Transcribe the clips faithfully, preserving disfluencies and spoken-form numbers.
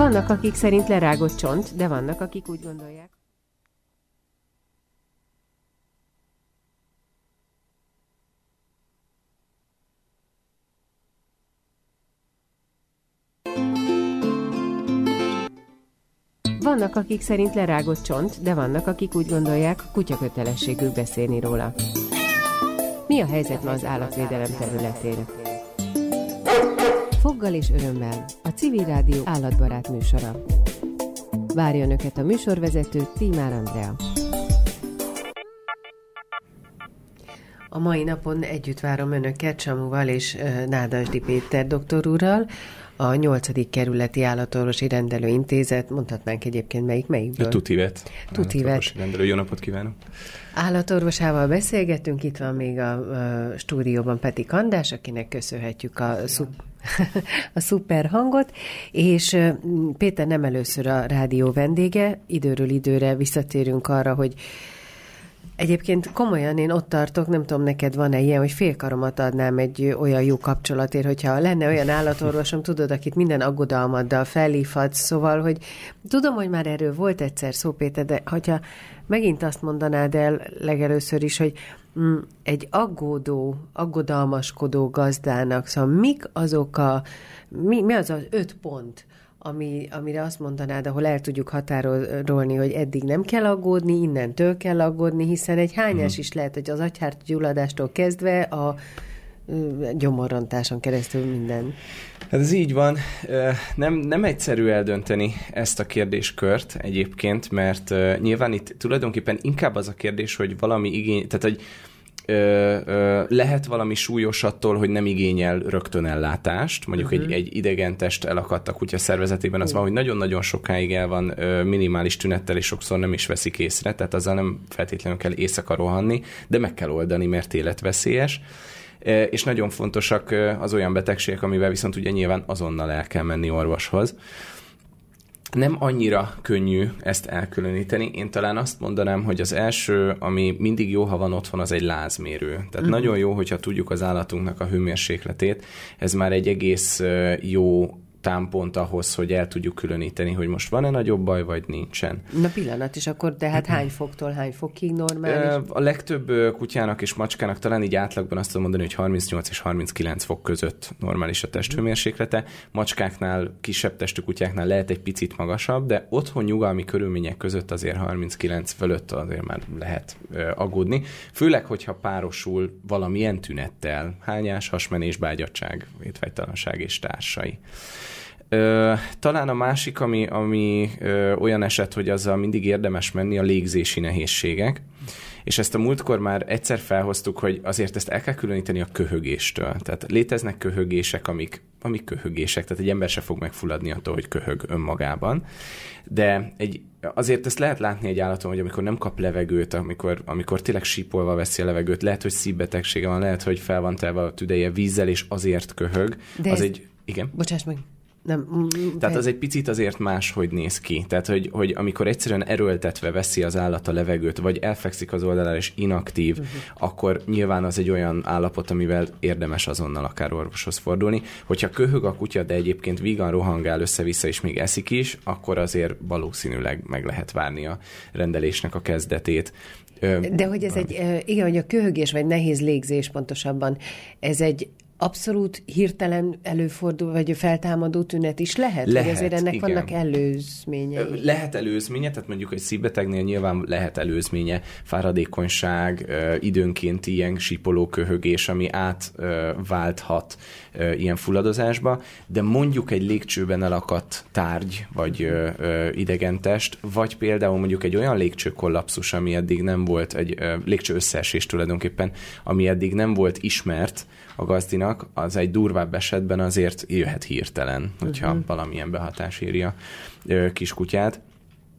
Vannak, akik szerint lerágott csont, de vannak, akik úgy gondolják. Vannak, akik szerint lerágott csont, de vannak, akik úgy gondolják, kutyakötelességük beszélni róla. Mi a helyzet ma az állatvédelem területén? Foggal és örömmel a Civil Rádió állatbarát műsora. Várja Önöket a műsorvezető Tímár Andrea. A mai napon együtt várom Önöket Csamúval és Nádasdy Péter doktor úrral, a nyolcadik kerületi állatorvosi rendelőintézet, mondhatnánk egyébként melyik, melyikből? Tutivet. Tutivet. Rendelő, jó napot kívánok! Állatorvosával beszélgetünk, itt van még a, a stúdióban Peti Kandás, akinek köszönhetjük a, szup- a szuper hangot, és Péter nem először a rádió vendége, időről időre visszatérünk arra, hogy egyébként komolyan én ott tartok, nem tudom, neked van-e ilyen, hogy félkaromat adnám egy olyan jó kapcsolatért, hogyha lenne olyan állatorvosom, tudod, akit minden aggodalmaddal felhívhatsz, szóval, hogy tudom, hogy már erről volt egyszer szó, Péter, de hogyha megint azt mondanád el legelőször is, hogy mm, egy aggódó, aggodalmaskodó gazdának, szóval mik azok a, mi, mi az az öt pont, Ami, amire azt mondanád, ahol el tudjuk határolni, hogy eddig nem kell aggódni, innentől kell aggódni, hiszen egy hányás is lehet, hogy az agyhártyagyulladástól kezdve a gyomorrontáson keresztül minden. Hát ez így van. Nem, nem egyszerű eldönteni ezt a kérdéskört egyébként, mert nyilván itt tulajdonképpen inkább az a kérdés, hogy valami igény, tehát hogy Ö, ö, lehet valami súlyos attól, hogy nem igényel rögtön ellátást, mondjuk uh-huh. egy, egy idegen test elakadt a kutya szervezetében, az uh. van, hogy nagyon-nagyon sokáig el van ö, minimális tünettel, és sokszor nem is veszik észre, tehát azzal nem feltétlenül kell éjszaka rohanni, de meg kell oldani, mert életveszélyes. E, és nagyon fontosak az olyan betegségek, amivel viszont ugye nyilván azonnal el kell menni orvoshoz. Nem annyira könnyű ezt elkülöníteni. Én talán azt mondanám, hogy az első, ami mindig jó, ha van otthon, az egy lázmérő. Tehát uh-huh. nagyon jó, hogyha tudjuk az állatunknak a hőmérsékletét. Ez már egy egész jó támpont ahhoz, hogy el tudjuk különíteni, hogy most van-e nagyobb baj, vagy nincsen. Na pillanat, és akkor tehát hány foktól, hány fokig normális? A legtöbb kutyának és macskának talán így átlagban azt tudom mondani, hogy harmincnyolc és harminckilenc fok között normális a testhőmérséklete. Macskáknál, kisebb testű kutyáknál lehet egy picit magasabb, de otthon nyugalmi körülmények között azért harminckilenc fölött azért már lehet aggódni. Főleg, hogyha párosul valamilyen tünettel, hányás, hasmenés, bágyadtság, étvágytalanság és társai. Ö, talán a másik, ami, ami ö, olyan eset, hogy azzal mindig érdemes menni, a légzési nehézségek. És ezt a múltkor már egyszer felhoztuk, hogy azért ezt el kell különíteni a köhögéstől. Tehát léteznek köhögések, amik, amik köhögések, tehát egy ember se fog megfulladni attól, hogy köhög önmagában. De egy, azért ezt lehet látni egy állaton, hogy amikor nem kap levegőt, amikor, amikor tényleg sípolva veszi a levegőt, lehet, hogy szívbetegsége van, lehet, hogy fel van telve a tüdeje vízzel, és azért köhög. De az ez... egy... Igen? Bocsáss meg. Nem. Tehát az egy picit azért máshogy néz ki. Tehát, hogy, hogy amikor egyszerűen erőltetve veszi az állat a levegőt, vagy elfekszik az oldalára és inaktív, uh-huh. akkor nyilván az egy olyan állapot, amivel érdemes azonnal akár orvoshoz fordulni. Hogyha köhög a kutya, de egyébként vígan rohangál össze-vissza és még eszik is, akkor azért valószínűleg meg lehet várni a rendelésnek a kezdetét. De hogy ez egy, igen, hogy a köhögés vagy nehéz légzés pontosabban, ez egy abszolút hirtelen előfordul, vagy feltámadó tünet is lehet? Lehet, vagy azért ennek igen. vannak előzményei? Lehet előzménye, tehát mondjuk egy szívbetegnél nyilván lehet előzménye, fáradékonyság, időnként ilyen sípoló köhögés, ami átválthat ilyen fulladozásba, de mondjuk egy légcsőben elakadt tárgy, vagy idegen test, vagy például mondjuk egy olyan légcsőkollapszus, ami eddig nem volt, egy légcső összeesés tulajdonképpen, ami eddig nem volt ismert a gazdinak, az egy durvább esetben azért jöhet hirtelen, hogyha uh-huh. valamilyen behatás éri a kiskutyát.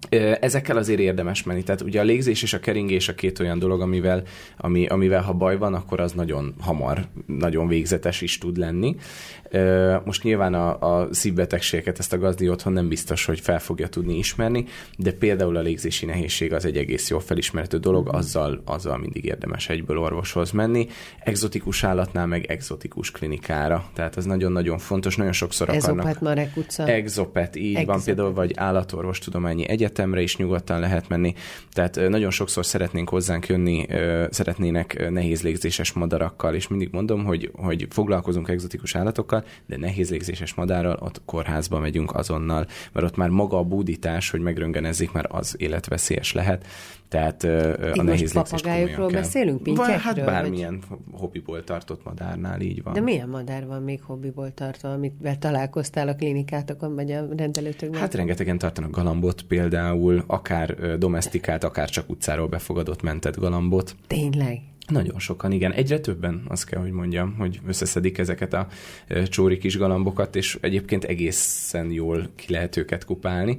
Ezekkel azért érdemes menni. Tehát ugye a légzés és a keringés a két olyan dolog, amivel, ami, amivel ha baj van, akkor az nagyon hamar, nagyon végzetes is tud lenni. Most nyilván a, a szívbetegségeket, ezt a gazdi otthon nem biztos, hogy fel fogja tudni ismerni, de például a légzési nehézség az egy egész jól felismerhető dolog, azzal, azzal mindig érdemes egyből orvoshoz menni. Egzotikus állatnál meg egzotikus klinikára. Tehát ez nagyon-nagyon fontos, nagyon sokszor akarnak... Exopet Marek utca. Exopet, így Exopet. Van például, vagy állatorvostudományi egyetemre is nyugodtan lehet menni. Tehát nagyon sokszor szeretnénk hozzánk jönni, szeretnének nehéz légzéses madarakkal, és mindig mondom, hogy, hogy foglalkozunk egzotikus állatokkal, de nehéz légzéses madárral ott kórházba megyünk azonnal, mert ott már maga a búdítás, hogy megröntgenezzék, már az életveszélyes lehet. Tehát Itt a nehéz légzés papagájokról beszélünk, pintyekről? Hát bármilyen vagy... hobbiból tartott madárnál így van. De milyen madár van még hobbiból tartva, amit találkoztál a klinikátokon, vagy a rendelőtökben? Hát rengetegen tartanak galambot például, akár domesztikált, akár csak utcáról befogadott mentett galambot. Tényleg? Nagyon sokan, igen. Egyre többen, azt kell, hogy mondjam, hogy összeszedik ezeket a csóri kis galambokat, és egyébként egészen jól ki lehet őket kupálni.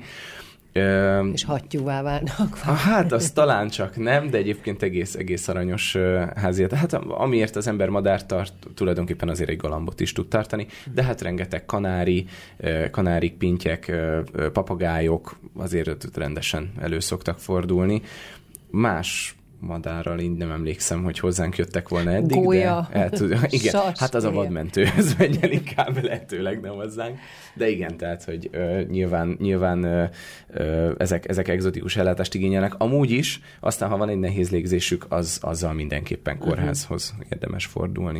És hattyúvá válnak. Hát, az talán csak nem, de egyébként egész, egész aranyos háziat. Hát amiért az ember madárt tart, tulajdonképpen azért egy galambot is tud tartani, de hát rengeteg kanári, kanárik, pintyek, papagájok azért rendesen elő szoktak fordulni. Más madárral így nem emlékszem, hogy hozzánk jöttek volna eddig, Gólya, de el tudom, igen, sacs, hát az a vadmentőhöz megy el inkább lehetőleg, nem hozzánk. De igen, tehát, hogy ö, nyilván, nyilván ö, ö, ezek, ezek egzotikus ellátást igényelnek. Amúgy is, aztán ha van egy nehéz légzésük, az, azzal mindenképpen kórházhoz uh-huh. érdemes fordulni.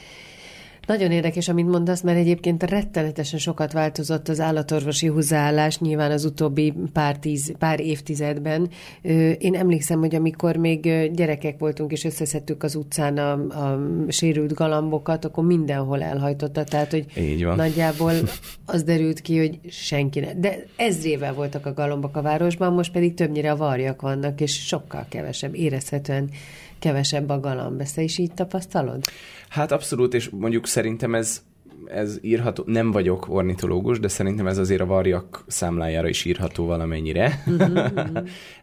Nagyon érdekes, amit mondasz, mert egyébként rettenetesen sokat változott az állatorvosi hozzáállás, nyilván az utóbbi pár, tíz, pár évtizedben. Én emlékszem, hogy amikor még gyerekek voltunk, és összeszedtük az utcán a, a sérült galambokat, akkor mindenhol elhajtotta, tehát, hogy nagyjából az derült ki, hogy senki ne. De ezrével voltak a galambok a városban, most pedig többnyire a varjak vannak, és sokkal kevesebb, érezhetően kevesebb a galamb. Ezt te is így tapasztalod? Hát abszolút, és mondjuk szerintem ez, ez írható, nem vagyok ornitológus, de szerintem ez azért a varjak számlájára is írható valamennyire. Uh-huh.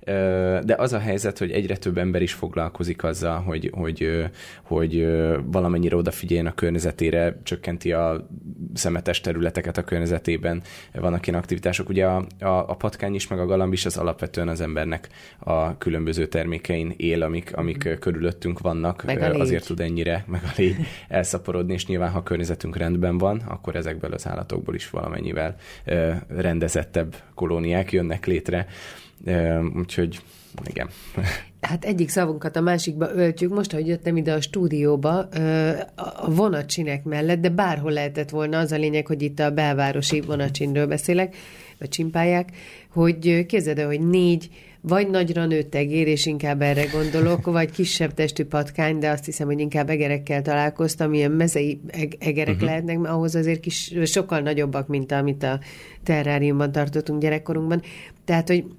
De az a helyzet, hogy egyre több ember is foglalkozik azzal, hogy, hogy, hogy valamennyire odafigyeljen a környezetére, csökkenti a szemetes területeket a környezetében, vannak ilyen aktivitások. Ugye a, a, a patkány is, meg a galamb is az alapvetően az embernek a különböző termékein él, amik, amik uh-huh. körülöttünk vannak. Azért tud ennyire, meg a légy elszaporodni, és nyilván, ha a környezetünk rendben van, akkor ezekből az állatokból is valamennyivel rendezettebb kolóniák jönnek létre. Úgyhogy igen. Hát egyik szavunkat a másikba öltjük. Most, ahogy jöttem ide a stúdióba, a vonatsinek mellett, de bárhol lehetett volna, az a lényeg, hogy itt a belvárosi vonatsinről beszélek, vagy csimpályák, hogy képzeld el, hogy négy vagy nagyra nőtt egér, és inkább erre gondolok, vagy kisebb testű patkány, de azt hiszem, hogy inkább egerekkel találkoztam, ilyen mezei egerek uh-huh. lehetnek, mert ahhoz azért kis, sokkal nagyobbak, mint amit a terráriumban tartottunk gyerekkorunkban. Tehát, hogy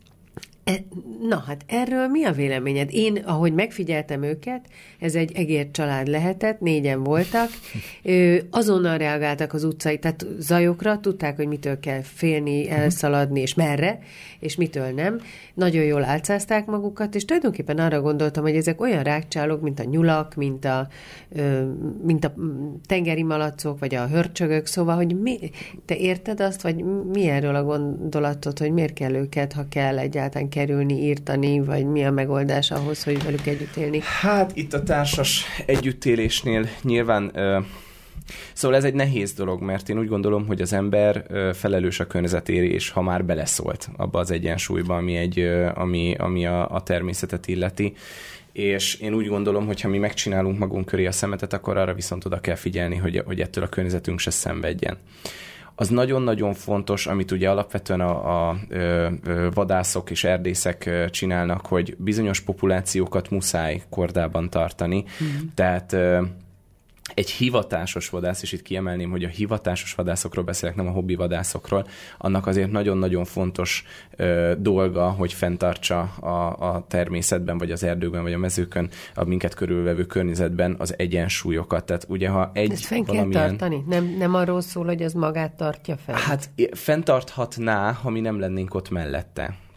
na, hát erről mi a véleményed? Én, ahogy megfigyeltem őket, ez egy egér család lehetett, négyen voltak, azonnal reagáltak az utcai, tehát zajokra, tudták, hogy mitől kell félni, elszaladni, és merre, és mitől nem. Nagyon jól álcázták magukat, és tulajdonképpen arra gondoltam, hogy ezek olyan rákcsálók, mint a nyulak, mint a, mint a tengeri malacok, vagy a hörcsögök, szóval, hogy mi, te érted azt, vagy mi erről a gondolatod, hogy miért kell őket, ha kell egyáltalán kerülni, írtani, vagy mi a megoldás ahhoz, hogy velük együtt élni? Hát itt a társas együttélésnél nyilván... Uh... Szóval ez egy nehéz dolog, mert én úgy gondolom, hogy az ember felelős a környezetére, és ha már beleszólt abba az egyensúlyba, ami, egy, ami, ami a, a természetet illeti, és én úgy gondolom, hogy ha mi megcsinálunk magunk köré a szemetet, akkor arra viszont oda kell figyelni, hogy, hogy ettől a környezetünk se szenvedjen. Az nagyon-nagyon fontos, amit ugye alapvetően a, a, a vadászok és erdészek csinálnak, hogy bizonyos populációkat muszáj kordában tartani, mm-hmm. tehát egy hivatásos vadász, és itt kiemelném, hogy a hivatásos vadászokról beszélek, nem a hobbi vadászokról, annak azért nagyon-nagyon fontos ö, dolga, hogy fenntartsa a, a természetben, vagy az erdőkben, vagy a mezőkön, a minket körülvevő környezetben az egyensúlyokat. Tehát ugye, ha egy ezt fenn valamilyen... kell tartani? Nem, nem arról szól, hogy az magát tartja fel? Hát fenntarthatná, ha mi nem lennénk ott mellette.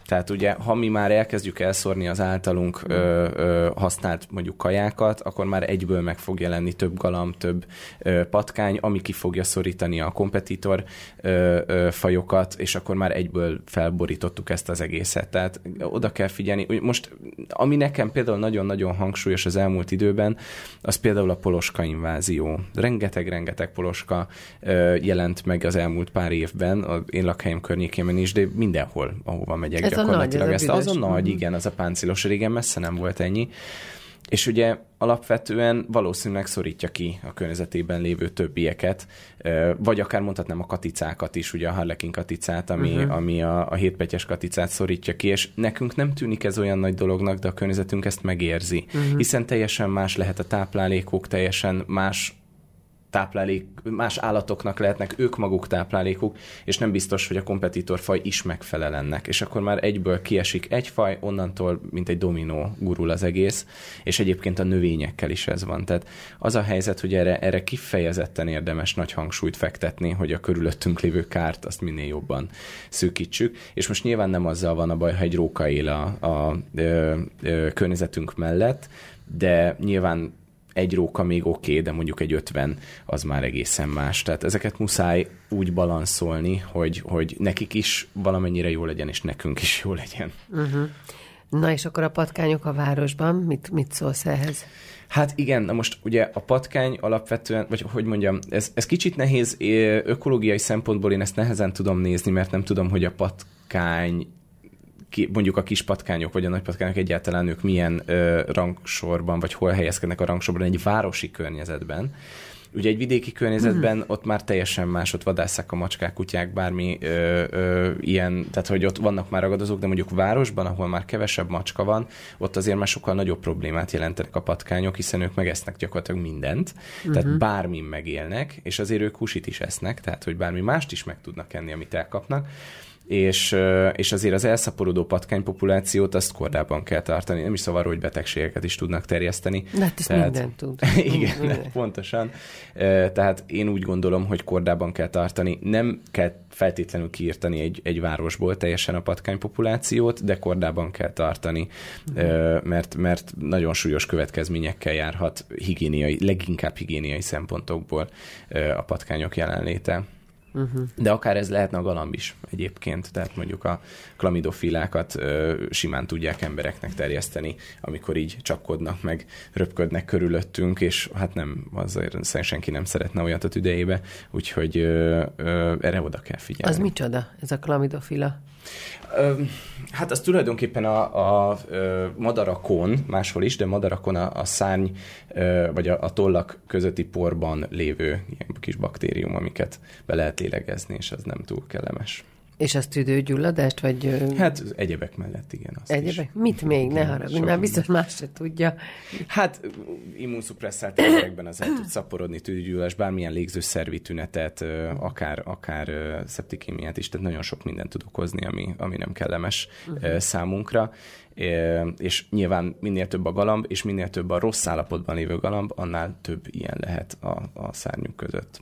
Tehát ugye, ha mi már elkezdjük elszórni az általunk ö, ö, használt mondjuk kajákat, akkor már egyből meg fog jelenni több galamb, több ö, patkány, ami ki fogja szorítani a kompetitor ö, ö, fajokat, és akkor már egyből felborítottuk ezt az egészet. Tehát oda kell figyelni. Most, ami nekem például nagyon-nagyon hangsúlyos az elmúlt időben, az például a poloska invázió. Rengeteg-rengeteg poloska ö, jelent meg az elmúlt pár évben, az én lakhelyem környékében is, de mindenhol, ahova megyek. Ez gyakorlatilag. A Ezt, az a nagy, igen, az a páncilos, régen messze nem volt ennyi. És ugye alapvetően valószínűleg szorítja ki a környezetében lévő többieket, vagy akár mondhatnám a katicákat is, ugye a harlekin katicát, ami, uh-huh. ami a, a hétpetyes katicát szorítja ki, és nekünk nem tűnik ez olyan nagy dolognak, de a környezetünk ezt megérzi. Uh-huh. Hiszen teljesen más lehet a táplálékuk, teljesen más táplálék, más állatoknak lehetnek ők maguk táplálékuk, és nem biztos, hogy a kompetitorfaj is megfelel ennek. És akkor már egyből kiesik egy faj, onnantól, mint egy dominó gurul az egész, és egyébként a növényekkel is ez van. Tehát az a helyzet, hogy erre, erre kifejezetten érdemes nagy hangsúlyt fektetni, hogy a körülöttünk lévő kárt azt minél jobban szűkítsük. És most nyilván nem azzal van a baj, ha egy róka él a, a ö, ö, környezetünk mellett, de nyilván egy róka még oké, okay, de mondjuk egy ötven az már egészen más. Tehát ezeket muszáj úgy balanszolni, hogy, hogy nekik is valamennyire jó legyen, és nekünk is jó legyen. Uh-huh. Na és akkor a patkányok a városban, mit, mit szólsz ehhez? Hát igen, na most ugye a patkány alapvetően, vagy hogy mondjam, ez, ez kicsit nehéz, ökológiai szempontból én ezt nehezen tudom nézni, mert nem tudom, hogy a patkány mondjuk a kis patkányok, vagy a nagy patkányok egyáltalán ők milyen ö, rangsorban, vagy hol helyezkednek a rangsorban egy városi környezetben. Ugye egy vidéki környezetben hmm. ott már teljesen más, ott vadásszák a macskák, kutyák, bármi ö, ö, ilyen, tehát hogy ott vannak már ragadozók, de mondjuk városban, ahol már kevesebb macska van, ott azért már sokkal nagyobb problémát jelentenek a patkányok, hiszen ők megesznek gyakorlatilag mindent, uh-huh. tehát bármin megélnek, és azért ők húsit is esznek, tehát hogy bármi mást is meg tudnak enni, amit elkapnak. És, és azért az elszaporodó patkánypopulációt azt kordában kell tartani. Nem is szóval, hogy betegségeket is tudnak terjeszteni. De hát ezt Tehát, mindent tud. Igen, minden. Pontosan. Tehát én úgy gondolom, hogy kordában kell tartani. Nem kell feltétlenül kiírtani egy, egy városból teljesen a patkánypopulációt, de kordában kell tartani, uh-huh. mert, mert nagyon súlyos következményekkel járhat higiéniai, leginkább higiéniai szempontokból a patkányok jelenléte. Uh-huh. De akár ez lehetne a galamb is egyébként, tehát mondjuk a klamidofilákat ö, simán tudják embereknek terjeszteni, amikor így csapkodnak, meg röpködnek körülöttünk, és hát nem, azért senki nem szeretne olyat a tüdejébe, úgyhogy ö, ö, erre oda kell figyelni. Az micsoda, ez a klamidofila? Ö, hát az tulajdonképpen a, a, a madarakon, máshol is, de madarakon a, a szárny, ö, vagy a, a tollak közötti porban lévő ilyen kis baktérium, amiket be lehet lélegezni, és az nem túl kellemes. És az tüdőgyulladást, vagy... Hát egyebek mellett, igen. Azt egyebek? Is. Mit még? Ne haragudj, már biztos más se tudja. Hát immunszupresszált emberekben az el tud szaporodni, tüdőgyulladás, bármilyen légzőszervi tünetet, akár, akár szeptikémiát is, tehát nagyon sok mindent tud okozni, ami, ami nem kellemes uh-huh. számunkra. És nyilván minél több a galamb, és minél több a rossz állapotban lévő galamb, annál több ilyen lehet a, a szárnyuk között.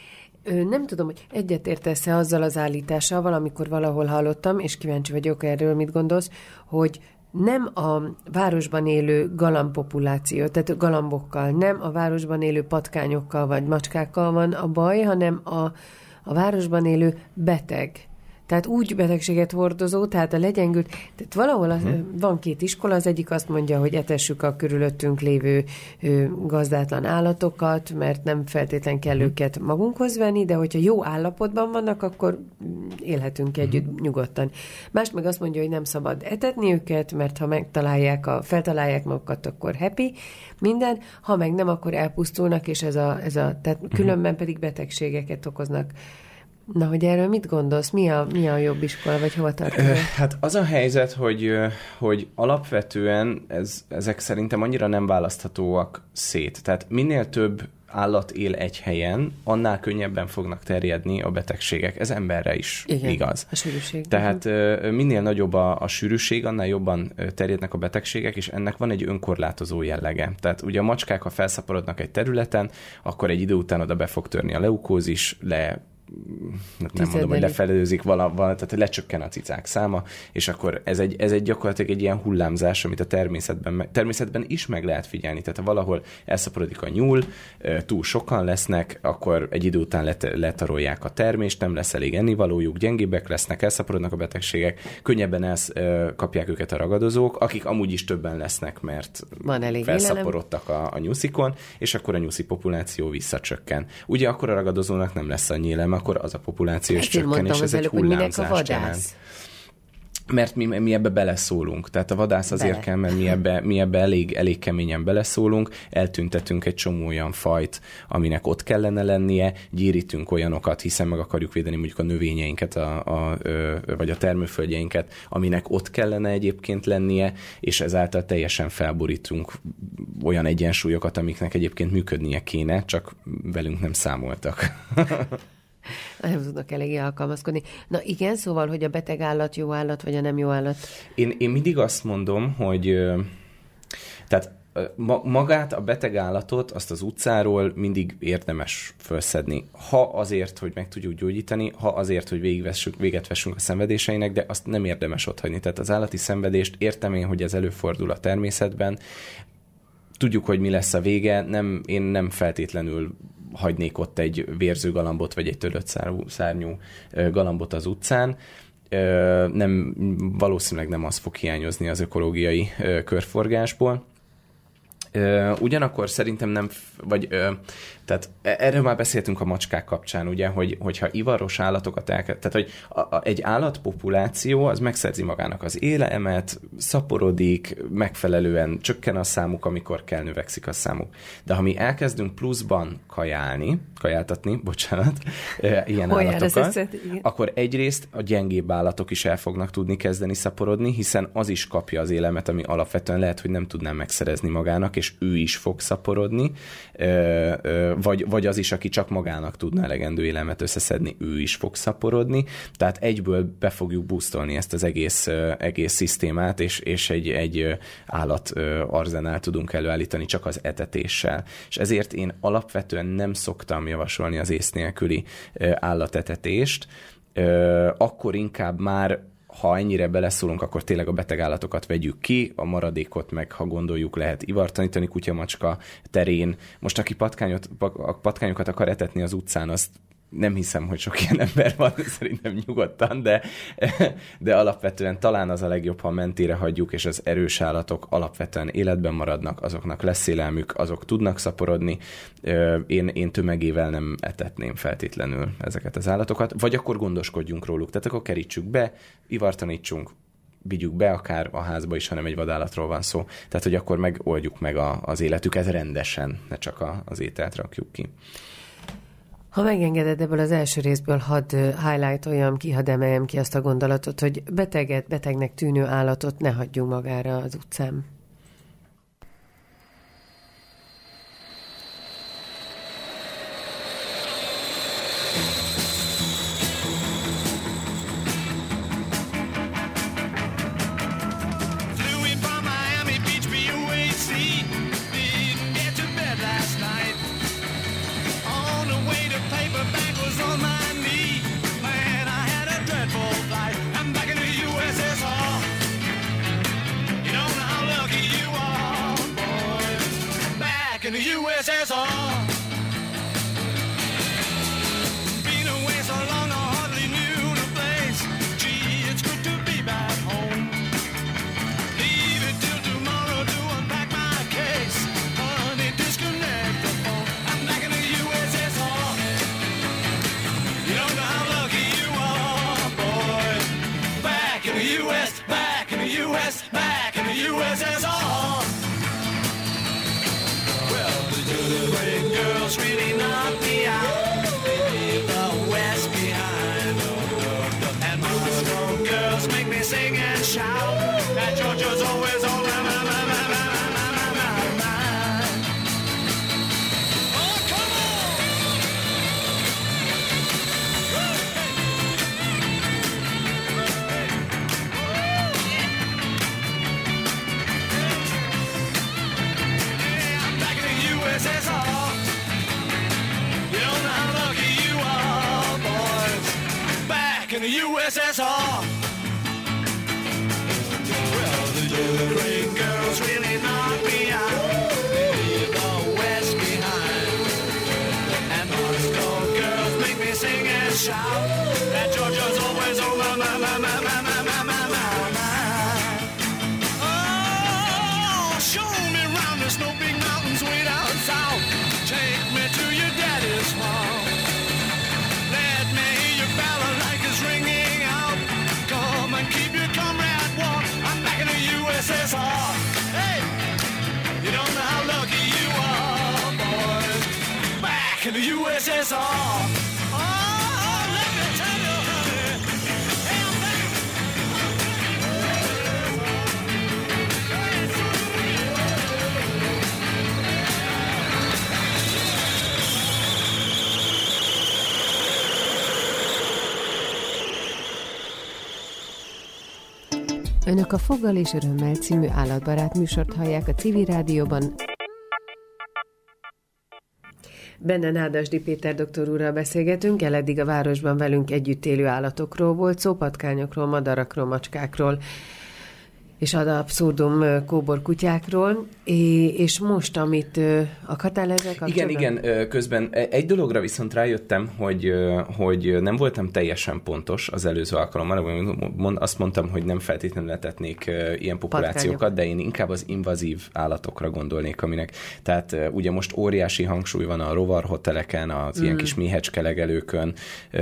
Nem tudom, hogy egyetértesz-e azzal az állítással, valamikor valahol hallottam, és kíváncsi vagyok erről, mit gondolsz, hogy nem a városban élő galambpopuláció, tehát galambokkal, nem a városban élő patkányokkal vagy macskákkal van a baj, hanem a, a városban élő beteg. Tehát úgy betegséget hordozó, tehát a legyengült, tehát valahol az, hmm. van két iskola, az egyik azt mondja, hogy etessük a körülöttünk lévő ő, gazdátlan állatokat, mert nem feltétlen kell hmm. őket magunkhoz venni, de hogyha jó állapotban vannak, akkor élhetünk hmm. együtt nyugodtan. Más meg azt mondja, hogy nem szabad etetni őket, mert ha megtalálják, a, feltalálják magukat, akkor happy, minden, ha meg nem, akkor elpusztulnak, és ez a, ez a tehát hmm. különben pedig betegségeket okoznak. Na, hogy erről mit gondolsz? Mi a, mi a jobb iskola, vagy hova tartod? Hát az a helyzet, hogy, hogy alapvetően ez, ezek szerintem annyira nem választhatóak szét. Tehát minél több állat él egy helyen, annál könnyebben fognak terjedni a betegségek. Ez emberre is igen, igaz. A sűrűség. Tehát uh-huh. minél nagyobb a, a sűrűség, annál jobban terjednek a betegségek, és ennek van egy önkorlátozó jellege. Tehát ugye a macskák, ha felszaporodnak egy területen, akkor egy idő után oda be fog törni a leukózis, le nem mondom, hogy lefelőzik vala, vala, tehát lecsökken a cicák száma, és akkor ez egy, ez egy gyakorlatilag egy ilyen hullámzás, amit a természetben, természetben is meg lehet figyelni. Tehát ha valahol elszaporodik a nyúl, túl sokan lesznek, akkor egy idő után let, letarolják a termést, nem lesz elég ennivalójuk, gyengébbek lesznek, elszaporodnak a betegségek, könnyebben elkapják őket a ragadozók, akik amúgy is többen lesznek, mert van elég felszaporodtak a, a nyuszikon, és akkor a nyuszi populáció visszacsökken. Ugye akkor a ragadozónak nem lesz annyi élelme, akkor az a populáció is csökken, mondtam, és ez egy hullámzást jelent. Mert mi, mi ebbe beleszólunk. Tehát a vadász azért Bele. kell, mert mi ebbe, mi ebbe elég, elég keményen beleszólunk, eltüntetünk egy csomó olyan fajt, aminek ott kellene lennie, gyérítünk olyanokat, hiszen meg akarjuk védeni mondjuk a növényeinket, a, a, a, vagy a termőföldjeinket, aminek ott kellene egyébként lennie, és ezáltal teljesen felborítunk olyan egyensúlyokat, amiknek egyébként működnie kéne, csak velünk nem számoltak. Nem tudnak eléggé alkalmazkodni. Na igen, szóval, hogy a beteg állat jó állat, vagy a nem jó állat? Én, én mindig azt mondom, hogy tehát ma, magát, a beteg állatot, azt az utcáról mindig érdemes felszedni. Ha azért, hogy meg tudjuk gyógyítani, ha azért, hogy végigvessünk, véget vessünk a szenvedéseinek, de azt nem érdemes otthagyni. Tehát az állati szenvedést értem én, hogy ez előfordul a természetben. Tudjuk, hogy mi lesz a vége, nem, én nem feltétlenül hagynék ott egy vérző galambot, vagy egy törött szárnyú galambot az utcán. Nem, valószínűleg nem az fog hiányozni az ökológiai körforgásból. Ugyanakkor szerintem nem, vagy tehát erről már beszéltünk a macskák kapcsán, ugye, hogy, hogyha ivaros állatokat elkezd, tehát hogy a, a, egy állatpopuláció az megszerzi magának az élelmet, szaporodik, megfelelően csökken a számuk, amikor kell, növekszik a számuk. De ha mi elkezdünk pluszban kajálni, kajáltatni, bocsánat, ilyen Olyan állatokat, összed, akkor egyrészt a gyengébb állatok is el fognak tudni kezdeni szaporodni, hiszen az is kapja az élelmet, ami alapvetően lehet, hogy nem tudná megszerezni magának, és ő is fog szaporodni, vagy, vagy az is, aki csak magának tudna elegendő élelmet összeszedni, ő is fog szaporodni. Tehát egyből be fogjuk boostolni ezt az egész, egész szisztémát, és, és egy, egy állat arzenál tudunk előállítani csak az etetéssel. És ezért én alapvetően nem szoktam javasolni az ész nélküli állatetetést, akkor inkább már ha ennyire beleszólunk, akkor tényleg a beteg állatokat vegyük ki, a maradékot meg, ha gondoljuk, lehet ivartanítani kutyamacska terén. Most aki patkányot, patkányokat akar etetni az utcán, azt nem hiszem, hogy sok ilyen ember van, szerintem nyugodtan, de, de alapvetően talán az a legjobb, ha mentére hagyjuk, és az erős állatok alapvetően életben maradnak, azoknak lesz élelmük, azok tudnak szaporodni. Én, én tömegével nem etetném feltétlenül ezeket az állatokat, vagy akkor gondoskodjunk róluk, tehát akkor kerítsük be, ivartanítsunk, vigyük be akár a házba is, ha nem egy vadállatról van szó. Tehát, hogy akkor megoldjuk meg a, az életüket rendesen, ne csak a, az ételt rakjuk ki. Ha megengeded, ebből az első részből hadd highlight-oljam ki, hadd emeljem ki azt a gondolatot, hogy beteget, betegnek tűnő állatot ne hagyjunk magára az utcán. In the U S S R, been away so long I hardly knew the place. Gee, it's good to be back home. Leave it till tomorrow to unpack my case. Honey, disconnect the phone. I'm back in the U S S R. You don't know how lucky you are, boy. Back in the U S, back in the U S, back in the U S S R. The way girls really knock me out. They leave the West behind. And Moscow girls make me sing and shout. And Georgia's always on my, my, my, my, my, my, my, my mind. Oh, come on! Yeah, I'm back in the U S S R. You don't know how lucky you are, boy. back in the U S S R. Well, the Ukraine girls really knock me out. They leave the West behind. And Moscow girls make me sing and shout. That Georgia's always on my, my, my, my, my, my, my, my, my, my. Oh, show me round the snow big mountains way down south. Take me to your daddy's farm. Let me hear your balalaikas ringing out. Come and keep your comrade warm. I'm back in the U S S R. Hey, you don't know how lucky you are, boys. Back in the U S S R. Oh, let me tell you, honey. Hey, I'm back. Önök a Foggal és Örömmel című állatbarát műsort hallják a Civil Rádióban. Benne Nádasdy Péter doktor úrral beszélgetünk, el eddig a városban velünk együtt élő állatokról volt szó, patkányokról, madarakról, macskákról, és ad abszurdum kóborkutyákról, és most, amit akartál ezzel kapcsolatban? Igen, igen, közben egy dologra viszont rájöttem, hogy, hogy nem voltam teljesen pontos az előző alkalommal, azt mondtam, hogy nem feltétlenül letetnék ilyen populációkat, patkányok. De én inkább az invazív állatokra gondolnék, aminek, tehát ugye most óriási hangsúly van a rovarhoteleken, az mm. ilyen kis méhecskelegelőkön,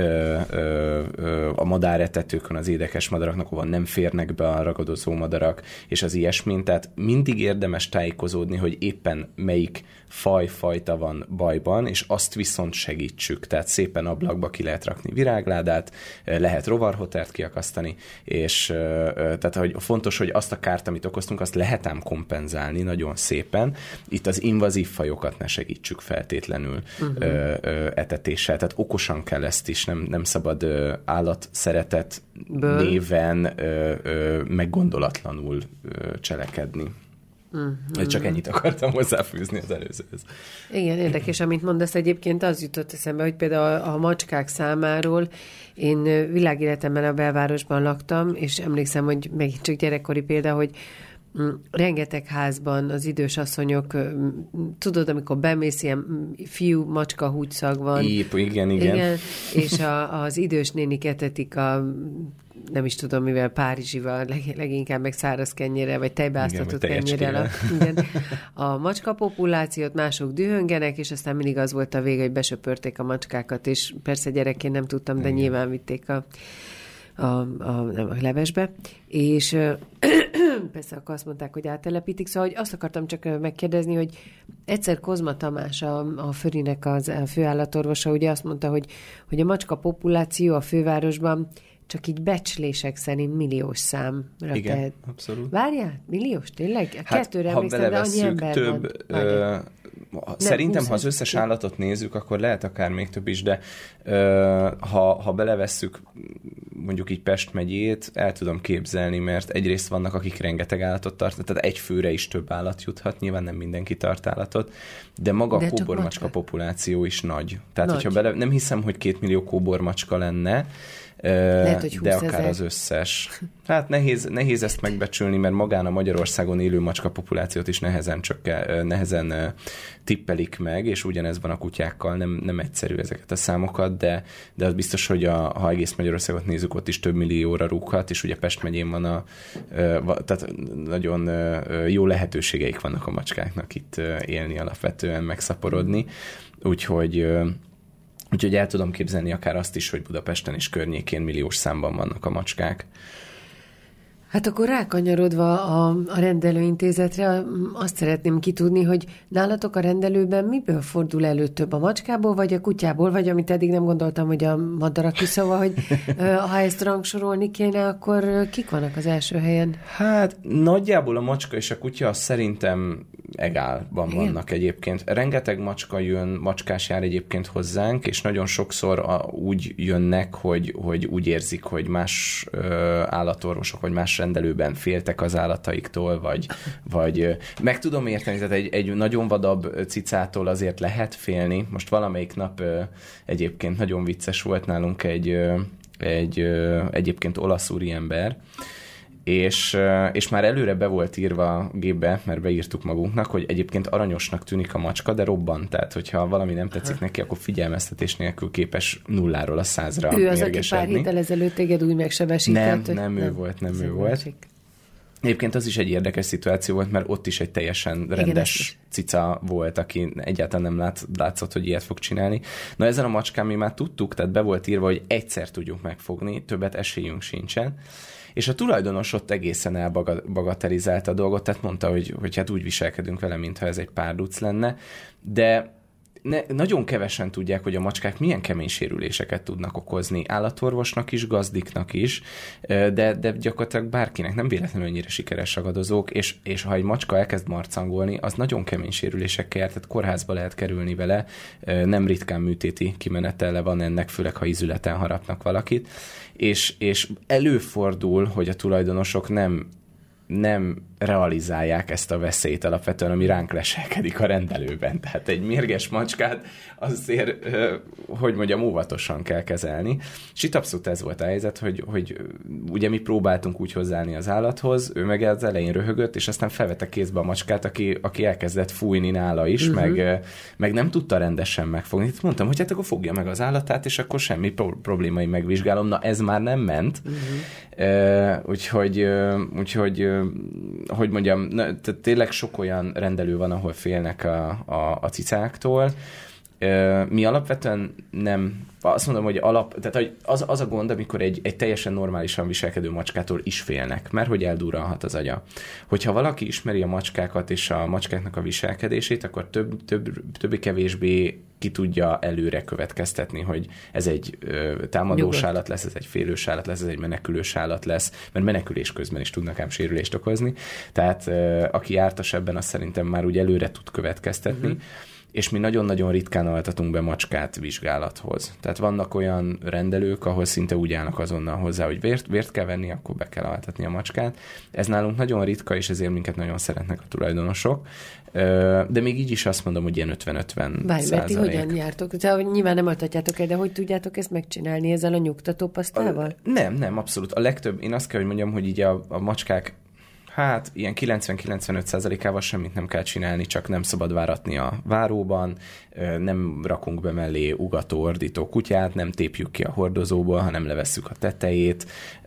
a madáretetőkön, az édekes madaraknak, ahol nem férnek be a ragadozó madarak, és az ilyesmin, tehát mindig érdemes tájékozódni, hogy éppen melyik faj-fajta van bajban, és azt viszont segítsük. Tehát szépen ablakba ki lehet rakni virágládát, lehet rovarhotelt kiakasztani, és tehát hogy fontos, hogy azt a kárt, amit okoztunk, azt lehet ám kompenzálni nagyon szépen. Itt az invazív fajokat ne segítsük feltétlenül uh-huh. etetéssel. Tehát okosan kell ezt is, nem, nem szabad állatszeretet Ből. néven meggondolatlanul cselekedni. Uh-huh. Csak ennyit akartam hozzáfűzni az előzőhöz. Igen, érdekes, amit mondasz, egyébként az jutott eszembe, hogy például a macskák számáról én világéletemben a belvárosban laktam, és emlékszem, hogy megint csak gyerekkori példa, hogy rengeteg házban az idős asszonyok, tudod, amikor bemész, ilyen fiú macska húgyszag van. Épp, igen, igen. igen és a, az idős nénik etetik a nem is tudom mivel, párizsival, leg, leginkább meg száraz kenyérrel, vagy tejbeáztatott kenyérrel. Igen. A macska populációt mások dühöngenek, és aztán mindig az volt a vége, hogy besöpörték a macskákat, és persze gyerekként nem tudtam, de igen. nyilván vitték a, a, a, a levesbe, és persze akkor azt mondták, hogy áttelepítik, szóval hogy azt akartam csak megkérdezni, hogy egyszer Kozma Tamás, a, a Förinek az a főállatorvosa, ugye azt mondta, hogy, hogy a macska populáció a fővárosban csak így becslések szerint milliós számra igen, tehet. abszolút. Várjál, milliós, tényleg? Hát, kettőre emlékszem, de annyi ember több, van. Ö, szerintem, ha az összes állatot nézzük, akkor lehet akár még több is, de ö, ha, ha belevesszük mondjuk így Pest megyét, el tudom képzelni, mert egyrészt vannak, akik rengeteg állatot tartanak, tehát egy főre is több állat juthat, nyilván nem mindenki tart állatot, de maga de a kóbormacska populáció is nagy. Tehát, nagy. hogyha bele, nem hiszem, hogy két millió kóbormacska lenne, Lehet, hogy de akár az összes. Hát nehéz, nehéz ezt megbecsülni, mert magán a Magyarországon élő macska populációt is nehezen, csak nehezen tippelik meg, és ugyanez van a kutyákkal, nem, nem egyszerű ezeket a számokat, de, de az biztos, hogy a, ha egész Magyarországot nézzük, ott is több millióra rúghat, és ugye Pest megyén van a, tehát nagyon jó lehetőségeik vannak a macskáknak itt élni alapvetően, megszaporodni, úgyhogy Úgyhogy el tudom képzelni akár azt is, hogy Budapesten és környékén milliós számban vannak a macskák. Hát akkor rákanyarodva a, a rendelőintézetre, azt szeretném kitudni, hogy nálatok a rendelőben miből fordul elő több, a macskából, vagy a kutyából, vagy amit eddig nem gondoltam, hogy a madarak is, szóval, hogy ha ezt rangsorolni kéne, akkor kik vannak az első helyen? Hát nagyjából a macska és a kutya szerintem egálban igen. vannak egyébként. Rengeteg macska jön, macskás jár egyébként hozzánk, és nagyon sokszor a, úgy jönnek, hogy, hogy úgy érzik, hogy más ö, állatorvosok, vagy más rendelőben féltek az állataiktól, vagy, vagy meg tudom érteni, tehát egy, egy nagyon vadabb cicától azért lehet félni. Most valamelyik nap egyébként nagyon vicces volt nálunk egy egy ö, egyébként olasz úriember, és, és már előre be volt írva a gépbe, mert beírtuk magunknak, hogy egyébként aranyosnak tűnik a macska, de robban. Tehát, hogyha valami nem tetszik Aha. neki, akkor figyelmeztetés nélkül képes nulláról a százra ő az, mérgesedni. aki pár héttel ezelőtt téged úgy megsebesített. Nem, nem ő nem, volt, nem ő volt. Másik. Egyébként az is egy érdekes szituáció volt, mert ott is egy teljesen rendes Igen, cica volt, aki egyáltalán nem lát, látszott, hogy ilyet fog csinálni. Na ezen a macskán mi már tudtuk, tehát be volt írva, hogy egyszer tudjuk megfogni, többet esélyünk sincsen. És a tulajdonos ott egészen elbagatelizálta a dolgot, tehát mondta, hogy, hogy hát úgy viselkedünk vele, mintha ez egy párduc lenne, de ne, nagyon kevesen tudják, hogy a macskák milyen kemény sérüléseket tudnak okozni állatorvosnak is, gazdiknak is, de, de gyakorlatilag bárkinek, nem véletlenül annyira sikeres ragadozók, és, és ha egy macska elkezd marcangolni, az nagyon kemény sérülésekkel jár, tehát kórházba lehet kerülni vele, nem ritkán műtéti kimenetele van ennek, főleg ha ízületen harapnak valakit, és, és előfordul, hogy a tulajdonosok nem nem realizálják ezt a veszélyt alapvetően, ami ránk leselkedik a rendelőben. Tehát egy mérges macskát azért, hogy mondjam, óvatosan kell kezelni. És itt abszolút ez volt a helyzet, hogy, hogy ugye mi próbáltunk úgy hozzáállni az állathoz, ő meg az elején röhögött, és aztán felvette kézbe a macskát, aki, aki elkezdett fújni nála is, uh-huh. meg, meg nem tudta rendesen megfogni. Itt mondtam, hogy hát akkor fogja meg az állatát, és akkor semmi pro- problémai megvizsgálom. Na ez már nem ment. Uh-huh. Uh, úgyhogy, uh, úgyhogy uh, hogy mondjam, na, tehát tényleg sok olyan rendelő van, ahol félnek a, a, a cicáktól. Mi alapvetően nem, azt mondom, hogy alap, tehát hogy az, az a gond, amikor egy, egy teljesen normálisan viselkedő macskától is félnek, mert hogy eldurralhat az agya. Hogyha valaki ismeri a macskákat és a macskáknak a viselkedését, akkor több, több, többé-kevésbé ki tudja előre következtetni, hogy ez egy ö, támadós állat lesz, ez egy félős állat lesz, ez egy menekülős állat lesz, mert menekülés közben is tudnak ám sérülést okozni. Tehát ö, aki jártas ebben, azt szerintem már úgy előre tud következtetni. Uh-huh. És mi nagyon-nagyon ritkán altatunk be macskát vizsgálathoz. Tehát vannak olyan rendelők, ahol szinte úgy állnak azonnal hozzá, hogy vért, vért kell venni, akkor be kell altatni a macskát. Ez nálunk nagyon ritka, és ezért minket nagyon szeretnek a tulajdonosok. De még így is azt mondom, hogy ilyen ötven-ötven Bár, százalék. Bárti, hogyan jártok? Tehát, nyilván nem altatjátok el, de hogy tudjátok ezt megcsinálni ezzel a nyugtató pasztával? A, nem, nem, abszolút. A legtöbb, én azt kell, hogy mondjam, hogy így a, a macskák hát ilyen kilencven-kilencvenöt százalékával semmit nem kell csinálni, csak nem szabad váratni a váróban, nem rakunk be mellé ugató, ordító kutyát, nem tépjük ki a hordozóból, hanem levesszük a tetejét.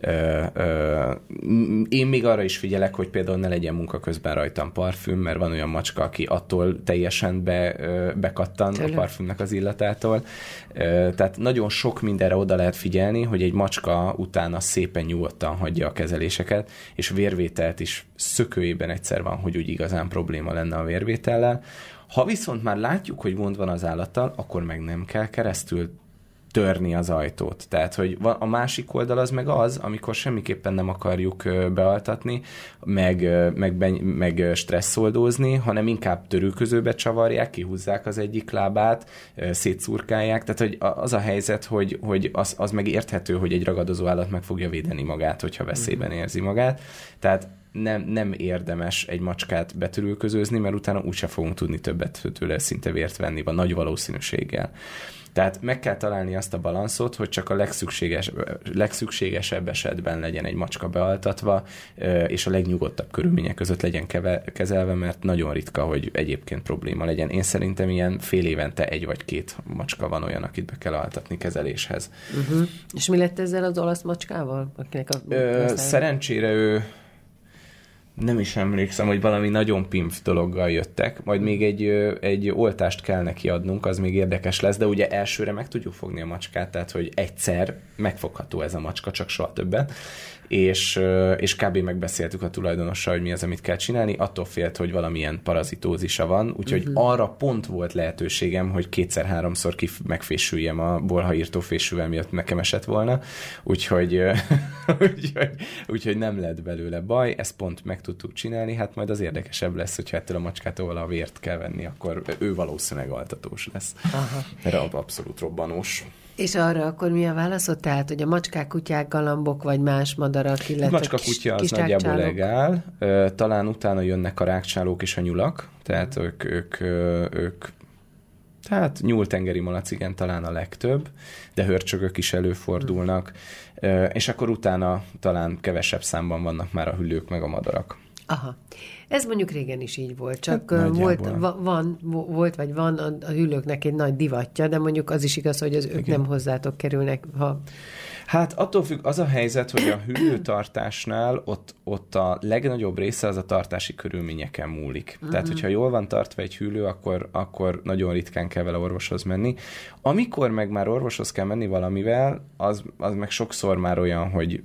Én még arra is figyelek, hogy például ne legyen munka közben rajtam parfüm, mert van olyan macska, aki attól teljesen be, bekattan Tőle. a parfümnek az illatától. Tehát nagyon sok mindenre oda lehet figyelni, hogy egy macska utána szépen nyugodtan hagyja a kezeléseket, és vérvételt is szökőjében egyszer van, hogy úgy igazán probléma lenne a vérvétellel. Ha viszont már látjuk, hogy gond van az állattal, akkor meg nem kell keresztül törni az ajtót. Tehát, hogy a másik oldal az meg az, amikor semmiképpen nem akarjuk bealtatni, meg, meg, meg stresszoldózni, hanem inkább törőközőbe csavarják, kihúzzák az egyik lábát, szétszurkálják. Tehát, hogy az a helyzet, hogy, hogy az, az meg érthető, hogy egy ragadozó állat meg fogja védeni magát, hogyha veszélyben érzi magát. Tehát nem, nem érdemes egy macskát betörülközőzni, mert utána úgyse fogunk tudni többet tőle szinte vért venni, van nagy valószínűséggel. Tehát meg kell találni azt a balanszot, hogy csak a legszükséges, legszükségesebb esetben legyen egy macska bealtatva, és a legnyugodtabb körülmények között legyen keve, kezelve, mert nagyon ritka, hogy egyébként probléma legyen. Én szerintem ilyen fél évente egy vagy két macska van olyan, akit be kell altatni kezeléshez. Uh-huh. És mi lett ezzel az olasz macskával? Akinek a Ö, szerencsére ő nem is emlékszem, hogy valami nagyon pimf dologgal jöttek, majd még egy, egy oltást kell neki adnunk, az még érdekes lesz, de ugye elsőre meg tudjuk fogni a macskát, tehát hogy egyszer megfogható ez a macska, csak soha többet, és, és kb. Megbeszéltük a tulajdonossal, hogy mi az, amit kell csinálni, attól félt, hogy valamilyen parazitózisa van, úgyhogy uh-huh. arra pont volt lehetőségem, hogy kétszer-háromszor ki megfésüljem a bolhaírtó fésűvel, miatt nekem esett volna, úgyhogy, úgyhogy, úgyhogy nem lett belőle baj, ezt pont meg tudtuk csinálni, hát majd az érdekesebb lesz, hogyha ettől a macskától a vért kell venni, akkor ő valószínűleg altatós lesz. Aha. Mert abszolút robbanós. És arra akkor mi a válaszod? Tehát, hogy a macskák, kutyák, galambok, vagy más madarak, illetve macska, kutya az nagyjából legál. Talán utána jönnek a rágcsálók és a nyulak, tehát ők, ők, ők Hát nyúltengeri malac, igen, talán a legtöbb, de hörcsögök is előfordulnak, mm. és akkor utána talán kevesebb számban vannak már a hüllők meg a madarak. Aha. Ez mondjuk régen is így volt, csak Hát, volt, va, van, volt vagy van a, a hüllőknek egy nagy divatja, de mondjuk az is igaz, hogy az ők nem hozzátok kerülnek, ha... Hát attól függ, az a helyzet, hogy a hüllőtartásnál ott, ott a legnagyobb része az a tartási körülményeken múlik. Uh-huh. Tehát, hogyha jól van tartva egy hüllő, akkor, akkor nagyon ritkán kell vele orvoshoz menni. Amikor meg már orvoshoz kell menni valamivel, az, az meg sokszor már olyan, hogy